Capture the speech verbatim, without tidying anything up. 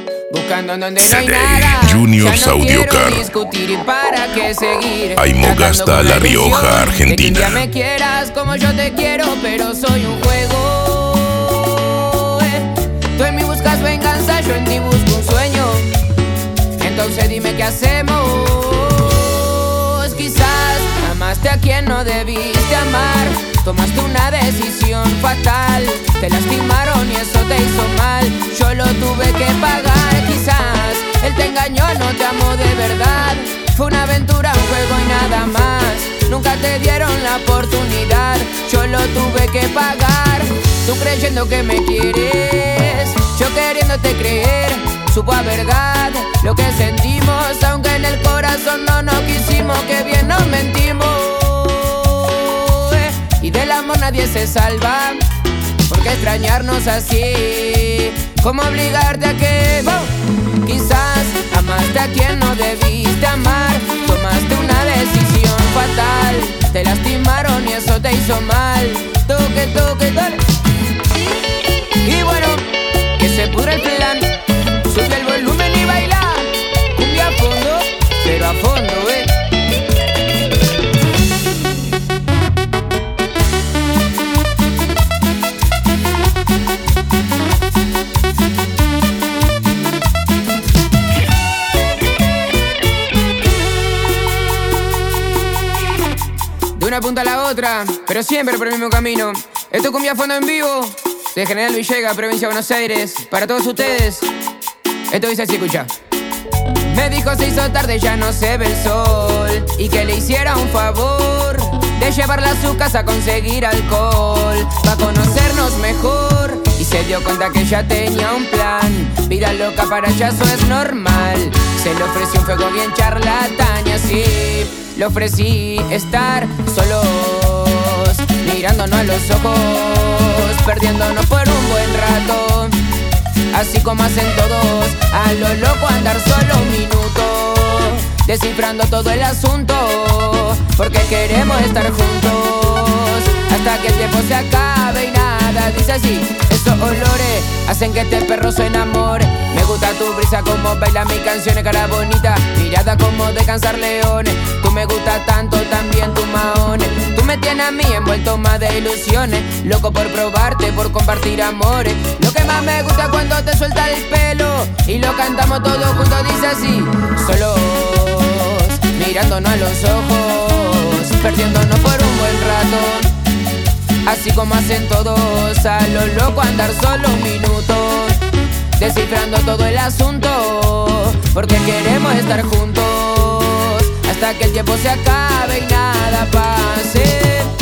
buscando donde no hay nada. Juniors Ya no quiero Audiocar. discutir y para qué seguir. Aymogasta, La Rioja, Argentina. De que un día me quieras como yo te quiero, pero soy un juego. eh. Tú en mí buscas venganza, yo en ti busco un sueño. Entonces dime qué hacemos. Quizás amaste a quien no debiste amar. Tomaste una decisión fatal. Te lastimaron y eso te hizo mal. Yo lo tuve que pagar. Quizás él te engañó, no te amó de verdad. Fue una aventura, un juego y nada más. Nunca te dieron la oportunidad. Yo lo tuve que pagar. Tú creyendo que me quieres, yo queriéndote creer. Supo a verdad lo que sentimos, aunque en el corazón no nos quisimos. Que bien nos mentimos, eh. Y del amor nadie se salva. Porque extrañarnos así, ¿cómo obligarte a que oh, quizás amaste a quien no debiste amar? Tomaste una decisión fatal. Te lastimaron y eso te hizo mal. Toque, toque, dale. Y bueno, que se pudre el plan. Sube el volumen y baila. Cumbia a fondo, pero a fondo, eh. De una punta a la otra, pero siempre por el mismo camino. Esto es Cumbia a Fondo en vivo, de General Villegas, provincia de Buenos Aires. Para todos ustedes, esto dice así, escucha. Me dijo se hizo tarde, ya no se ve el sol, y que le hiciera un favor de llevarla a su casa a conseguir alcohol, pa' conocernos mejor. Y se dio cuenta que ya tenía un plan. Vida loca para ella, eso es normal. Se le ofreció un fuego bien charlatán y así le ofrecí estar solos, mirándonos a los ojos, perdiéndonos por un buen rato. Así como hacen todos, a lo loco andar solo un minuto, descifrando todo el asunto, porque queremos estar juntos hasta que el tiempo se acabe y nada. Dice así, esos olores hacen que este perro se enamore. Me gusta tu brisa, como baila mis canciones, cara bonita, mirada como de cansar leones. Tú me gustas tanto, también tus maones. Tú me tienes a mí envuelto más de ilusiones, loco por probarte, por compartir amores. Lo que más me gusta cuando te suelta el pelo y lo cantamos todos juntos, dice así. Solos, mirándonos a los ojos, perdiéndonos por un buen rato. Así como hacen todos, a lo loco andar solo un minuto, descifrando todo el asunto, porque queremos estar juntos hasta que el tiempo se acabe y nada pase.